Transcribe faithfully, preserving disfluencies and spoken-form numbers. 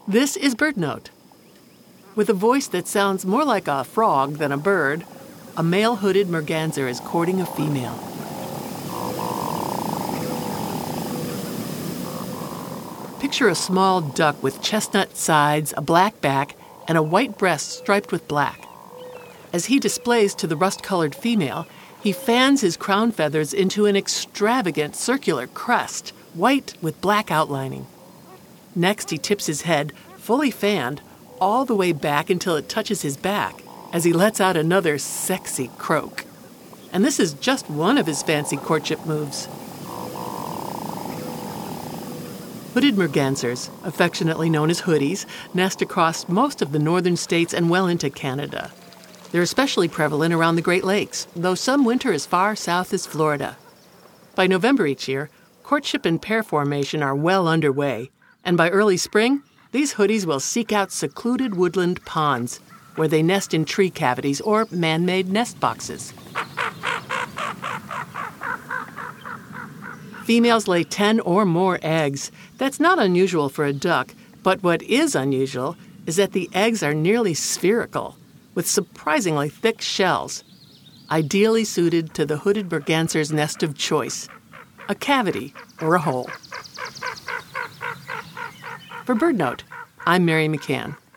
This is BirdNote. With a voice that sounds more like a frog than a bird, a male hooded merganser is courting a female. Picture a small duck with chestnut sides, a black back, and a white breast striped with black. As he displays to the rust-colored female, he fans his crown feathers into an extravagant circular crest, white with black outlining. Next, he tips his head, fully fanned, all the way back until it touches his back, as he lets out another sexy croak. And this is just one of his fancy courtship moves. Hooded mergansers, affectionately known as hoodies, nest across most of the northern states and well into Canada. They're especially prevalent around the Great Lakes, though some winter as far south as Florida. By November each year, courtship and pair formation are well underway, and by early spring, these hoodies will seek out secluded woodland ponds, where they nest in tree cavities or man-made nest boxes. Females lay ten or more eggs. That's not unusual for a duck, but what is unusual is that the eggs are nearly spherical, with surprisingly thick shells, ideally suited to the hooded merganser's nest of choice, a cavity or a hole. For BirdNote, I'm Mary McCann.